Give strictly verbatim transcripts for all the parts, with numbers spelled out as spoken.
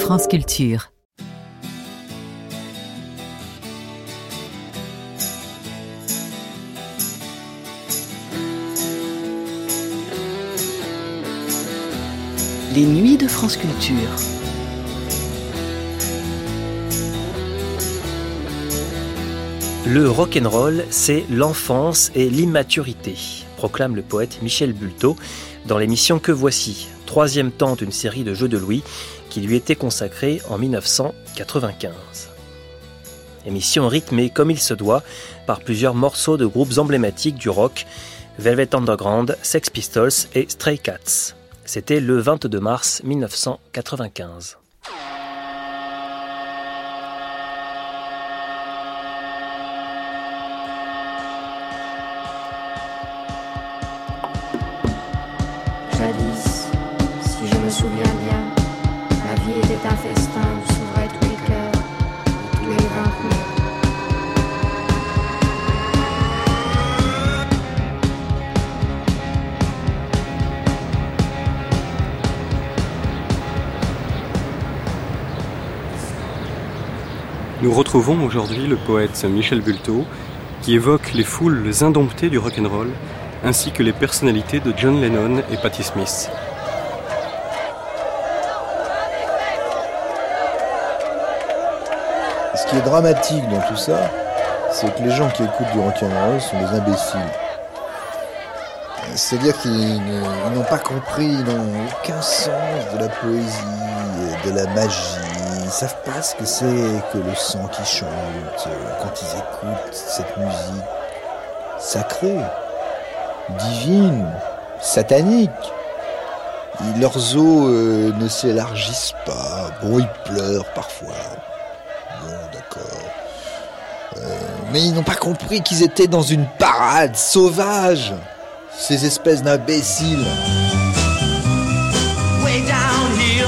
France Culture. Les nuits de France Culture. Le rock'n'roll, c'est l'enfance et l'immaturité, proclame le poète Michel Bulteau dans l'émission Que voici, troisième temps d'une série de jeux de Louis qui lui était consacrée en dix-neuf cent quatre-vingt-quinze. Émission rythmée comme il se doit par plusieurs morceaux de groupes emblématiques du rock, Velvet Underground, Sex Pistols et Stray Cats. C'était le vingt-deux mars dix-neuf cent quatre-vingt-quinze. Jadis, si je me souviens bien, la vie était un festin où s'ouvraient tous les cœurs, tous les vins coulés. Nous retrouvons aujourd'hui le poète Michel Bulteau qui évoque les foules indomptées du rock'n'roll ainsi que les personnalités de John Lennon et Patti Smith. Ce qui est dramatique dans tout ça, c'est que les gens qui écoutent du rock'n'roll sont des imbéciles. C'est-à-dire qu'ils n'ont pas compris, ils n'ont aucun sens de la poésie, de la magie. Ils ne savent pas ce que c'est que le sang qui chante quand ils écoutent cette musique sacrée, divine, satanique. Et leurs os euh, ne s'élargissent pas. Bon, ils pleurent parfois. Bon, d'accord. Euh, mais ils n'ont pas compris qu'ils étaient dans une parade sauvage. Ces espèces d'imbéciles. Way down here,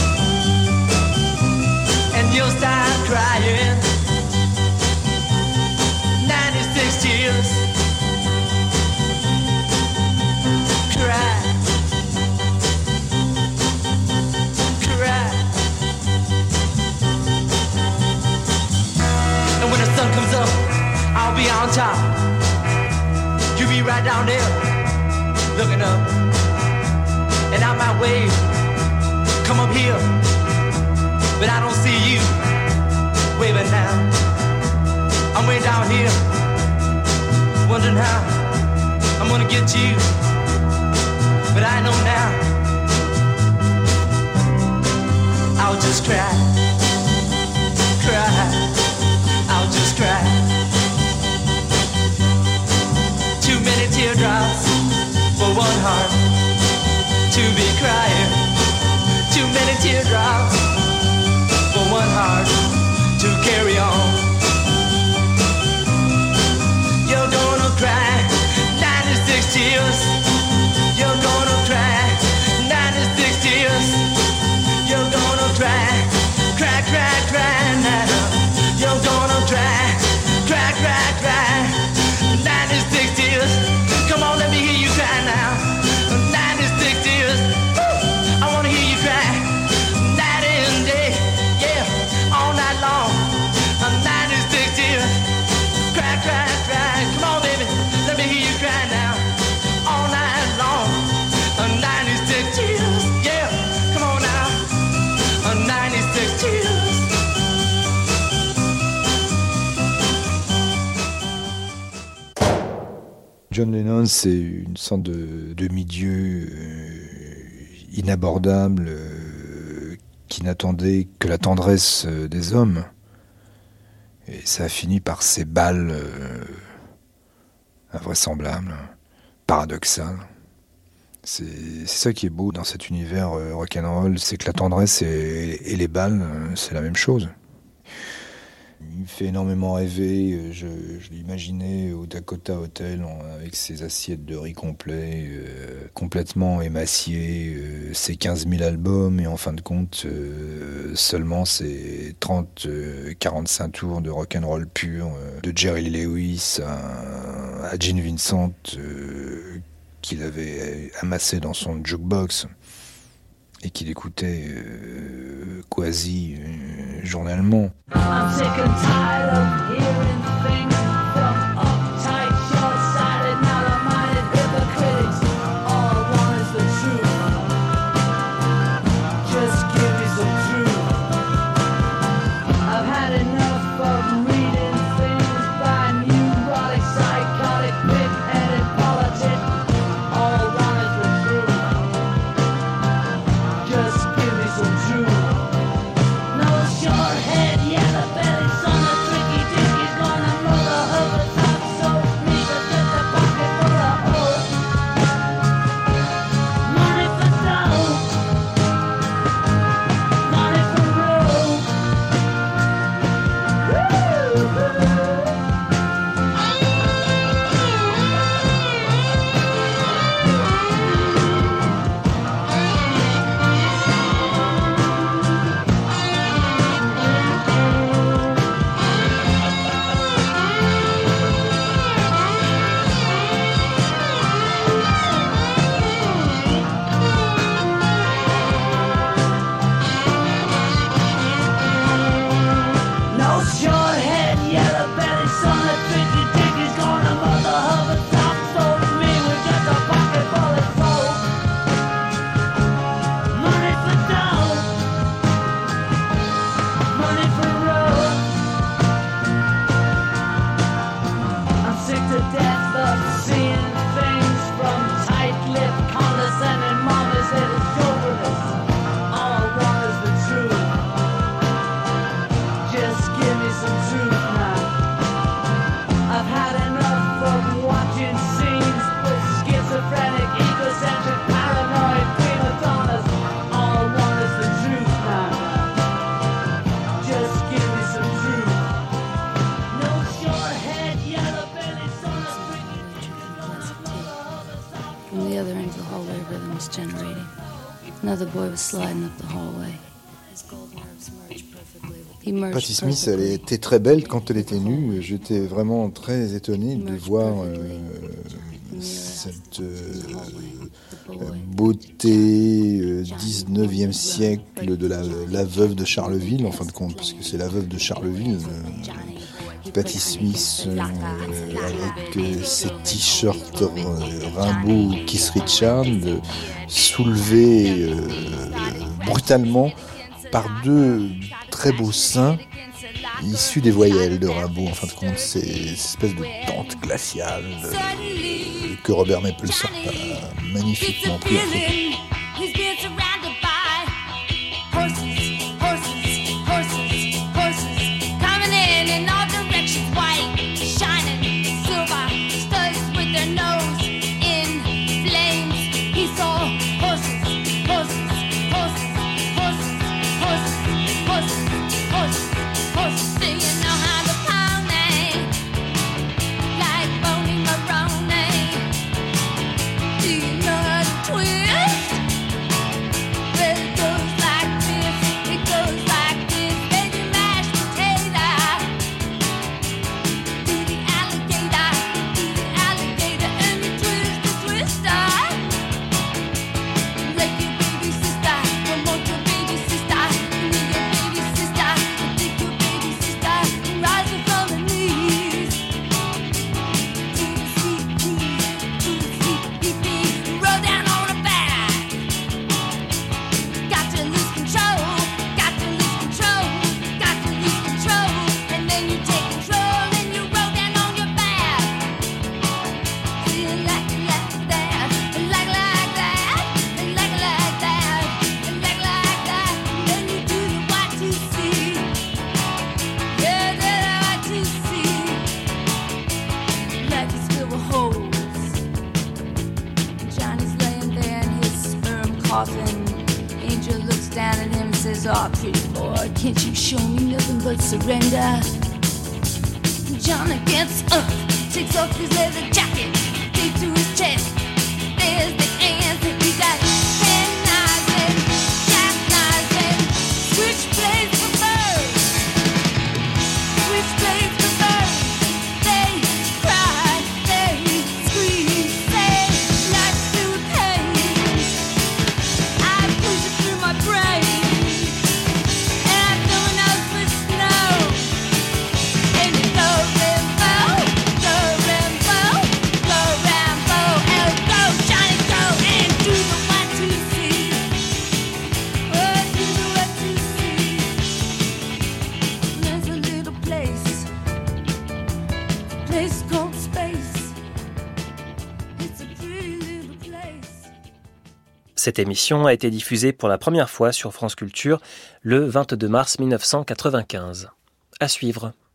and you'll start crying. ninety-six tears. Cry. Cry. And when the sun comes up, I'll be on top. You be right down there, looking up. And I might wave, come up here, but I don't see you waving now. I'm way down here, wondering how I'm gonna get you, but I know now. I'll just cry, cry, I'll just cry. Too many teardrops for one heart to be crying. Too many teardrops for one heart to carry on. You're gonna cry ninety-six tears. You're gonna cry ninety-six tears. You're gonna cry, cry, cry, cry now. You're gonna cry, cry, cry, cry. ninety-six tears. Come on, let me hear you cry now. ninety-six tears. Woo! I wanna hear you cry. Night and day, yeah, all night long. ninety-six tears. Cry, cry, cry. Come on, baby, let me hear you cry now. All night long. ninety-six tears, yeah. Come on now. ninety-six tears. John Lennon, c'est une sorte de demi-dieu euh, inabordable euh, qui n'attendait que la tendresse euh, des hommes. Et ça a fini par ces balles euh, invraisemblables, paradoxales. C'est, c'est ça qui est beau dans cet univers euh, rock'n'roll, c'est que la tendresse et, et les balles, euh, c'est la même chose. Il me fait énormément rêver, je, je l'imaginais au Dakota Hotel en, avec ses assiettes de riz complet, euh, complètement émaciées, euh, ses quinze mille albums et en fin de compte euh, seulement ses trente à quarante-cinq tours de rock'n'roll pur, euh, de Jerry Lee Lewis à, à Gene Vincent euh, qu'il avait amassé dans son jukebox et qu'il écoutait euh, courtoisie euh, journellement. I'm sick and tired of hearing things from uptight, short-sighted, narrow-minded hypocrites. All I want is the truth. Just give me some truth. I've had enough of reading things by neurotic, psychotic, pig-headed politics. All I want is the truth. Just give me some truth. No short-head, yellow belly, son of tricky dick is gonna mother of a top so nigga just a pocket full of hoes. Money for dough, money for road. No short-head, yellow-belly, son of tricky dick is gonna mother of a top sold me with just a pocket full of soul. Money for dough, money for road. I'm sick to death of seeing things from tight-lipped, condescending mamas little chauvinist. All I want is the truth. Just give me some truth now. I've had enough of watching scenes with schizophrenic, egocentric, paranoid prima donnas. All I want is the truth now. Just give me some truth. No short-head, yellow-belly, son of tricky. From the other end of the hallway, rhythm was generating. Another boy was sliding up the hallway. He merged Patti Smith, elle perfectly. était très belle quand elle était nue. J'étais vraiment très étonné de voir euh, cette euh, beauté euh, dix-neuvième siècle de la, la veuve de Charleville, en fin de compte, parce que c'est la veuve de Charleville. Euh, Patti Smith euh, avec euh, ses t-shirts euh, Rimbaud Kiss Richard, euh, soulevés euh, brutalement par deux très beaux seins issus des voyelles de Rimbaud. En fin de compte, c'est cette espèce de tente glaciale euh, que Robert Mapplethorpe a magnifiquement pris en photo. He's been surrounded by horses, horses, horses, horses, coming in in all directions, white, shining, silver, studs with their nose in flames. He saw horses, horses, horses, horses, horses, horses, horses, horses. Do you know how to pony? Like Boney Maroney. Do you know how to twist? Well, it goes like this, it goes like this. Baby mashed potato. Do the alligator, do the alligator, and you twist the twister. Like your baby sister, one more your baby sister. You need your baby sister, take your baby sister, and rise her from her knees. To the sweet peas, to the sweet pea peas, roll down on her back. Got to lose control, got to lose control, got to lose control, and then you take control and you roll down on your back. See you like it like that, and like it like that, and like it like that, and like it like that, and then you do the Y two C. Yeah, the Y two C. Life is filled with holes. Johnny's laying there in his sperm coffin. Angel looks down at him and says, "Oh, pretty boy, can't you show me nothing but surrender?" Johnny gets up, takes off his leather jacket, deep to his chest. There's the answer. He got ten knives and jackknives and switchblades for birds. Switchblades for birds. They cry, they scream, say, "Life through pain." I push it through my brain. Cette émission a été diffusée pour la première fois sur France Culture le vingt-deux mars mille neuf cent quatre-vingt-quinze. À suivre.